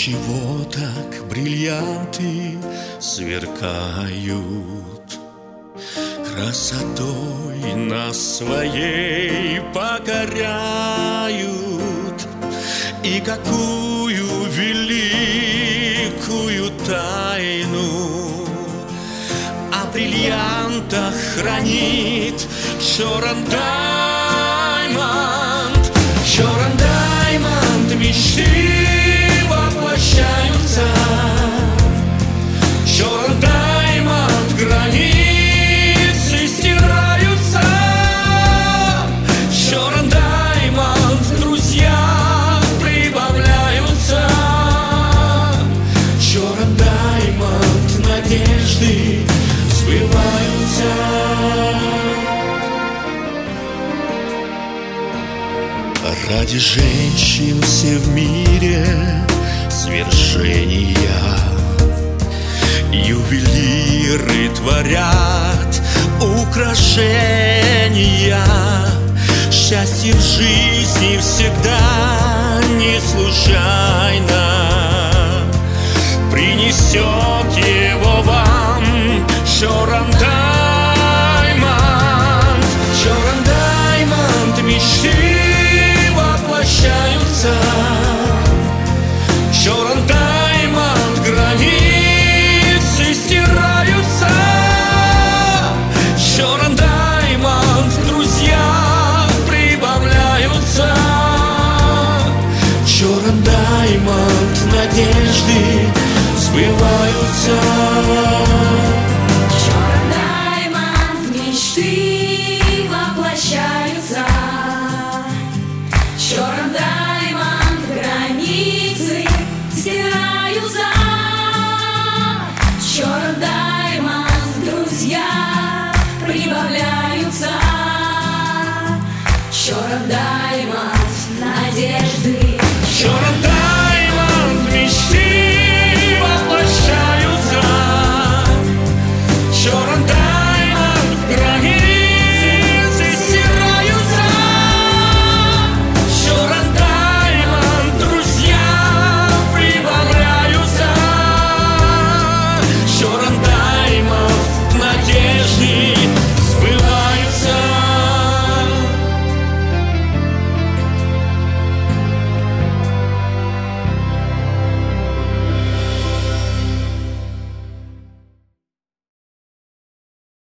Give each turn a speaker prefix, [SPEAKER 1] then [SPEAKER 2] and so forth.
[SPEAKER 1] Отчего так бриллианты сверкают, красотой нас своей покоряют? И какую великую тайну о бриллиантах хранит Черен Даймонд? Черен Даймонд, мечты воплощаются. Черен Даймонд, границы стираются. Черен Даймонд, друзья прибавляются. Черен Даймонд, надежды сбываются. Ради женщин все в мире свершения ювелиры творят украшения. Счастье в жизни всегда не случайно, принесет его вам Черен Даймонд. Черен Даймонд, мечты воплощаются. Черен Даймонд, границы стираются. Черен Даймонд, друзья прибавляются. Черен Даймонд, надежды сбываются.
[SPEAKER 2] Черен Даймонд, мечты воплощаются. Черен Даймонд, границы стираются. Черен Даймонд, друзья прибавляются.